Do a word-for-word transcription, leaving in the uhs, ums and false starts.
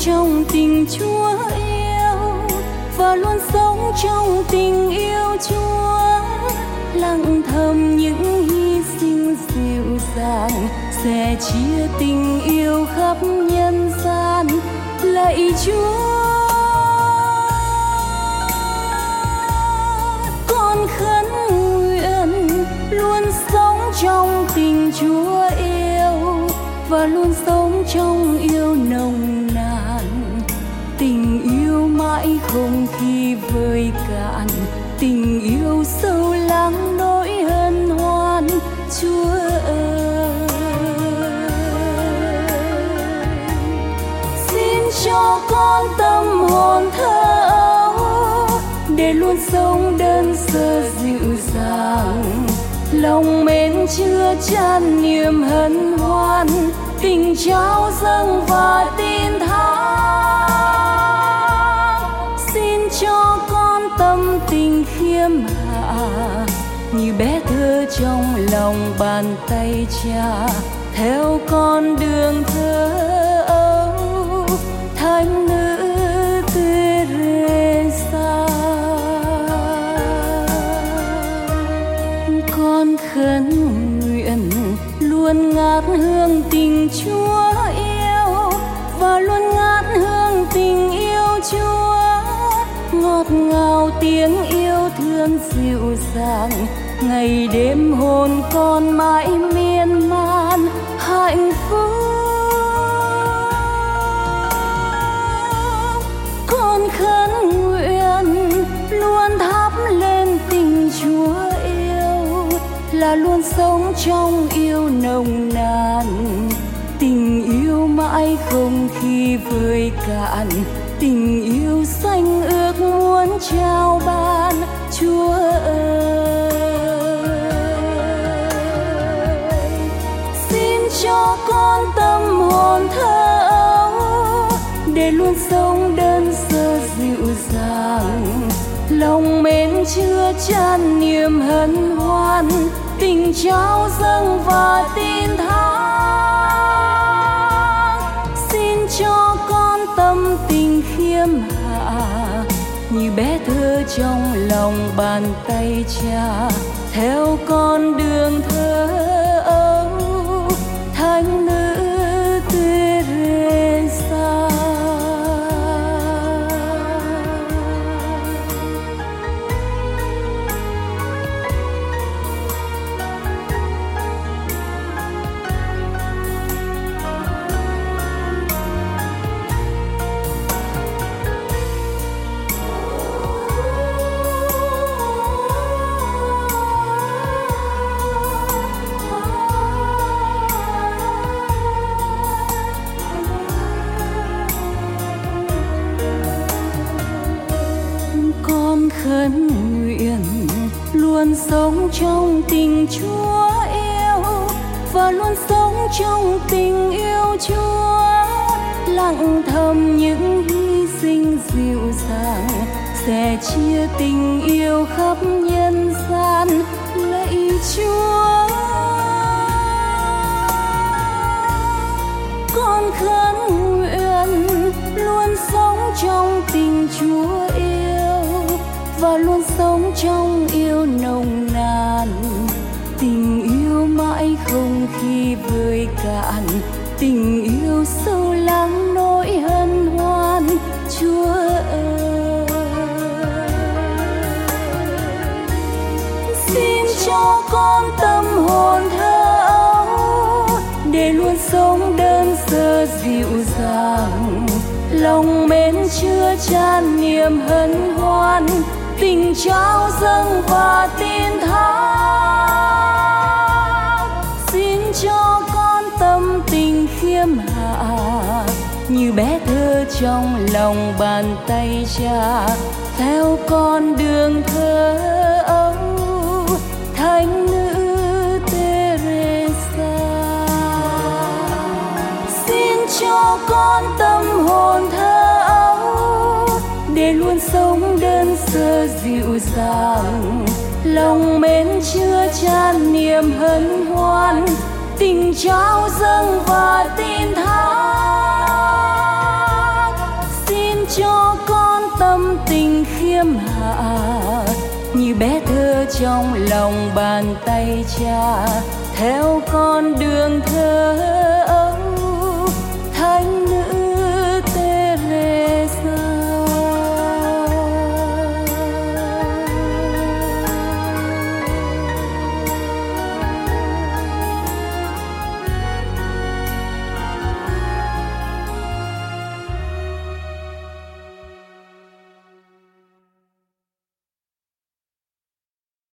trong tình Chúa yêu và luôn sống trong tình yêu Chúa, lặng thầm những hy sinh dịu dàng, sẻ chia tình yêu khắp nhân gian. Lạy Chúa, con khấn nguyện luôn sống trong tình Chúa yêu và luôn sống trong yêu nồng nàn. Tình yêu mãi không khi vơi cạn, tình yêu sâu lắng nỗi hân hoan. Chúa ơi, xin cho con tâm hồn thơ ấu để luôn sống đơn sơ dịu dàng, lòng mến chứa chan niềm hân hoan, tình trao dâng và tin thác. Xin cho con tâm tình khiêm hạ như bé thơ trong lòng bàn tay Cha, theo con đường thơ ấu thánh nữ Teresa. Con khấn nguyện luôn ngát hương tình Chúa yêu và luôn ngát hương tình yêu Chúa, ngọt ngào tiếng yêu thương dịu dàng, ngày đêm hồn con mãi miên man hạnh phúc. Con khấn nguyện luôn thắp lên tình Chúa yêu, là luôn sống trong yêu nồng nàn, tình yêu mãi không khi vơi cạn, tình yêu xanh ước muốn trao ban. Chúa ơi, xin cho con tâm hồn thơ ấu để luôn sống đơn sơ dịu dàng, lòng mến chứa chan niềm hân hoan, tình trao dâng và tin thác. Xin cho con tâm tình khiêm hạ như bé thơ trong lòng bàn tay Cha, theo con đường thơ ấu thánh nữ Teresa. Khấn nguyện luôn sống trong tình Chúa yêu và luôn sống trong tình yêu Chúa, lặng thầm những hy sinh dịu dàng, sẻ chia tình yêu khắp nhân gian. Lạy Chúa, con khấn nguyện luôn sống trong tình Chúa yêu và luôn sống trong yêu nồng nàn, tình yêu mãi không khi vơi cạn, tình yêu sâu lắng nỗi hân hoan. Chúa ơi, xin cho con tâm hồn thơ ấu để luôn sống đơn sơ dịu dàng, lòng mến chứa chan niềm hân hoan, tình trao dâng và tin thác. Xin cho con tâm tình khiêm hạ như bé thơ trong lòng bàn tay Cha, theo con đường thơ ấu thánh nữ Teresa. Xin cho con tâm hồn thơ ấu để luôn sống đơn sơ dịu dàng, lòng mến chứa chan niềm hân hoan, tình trao dâng và tin thác. tâm tình khiêm hạ, như bé thơ trong lòng bàn tay cha theo con đường thơ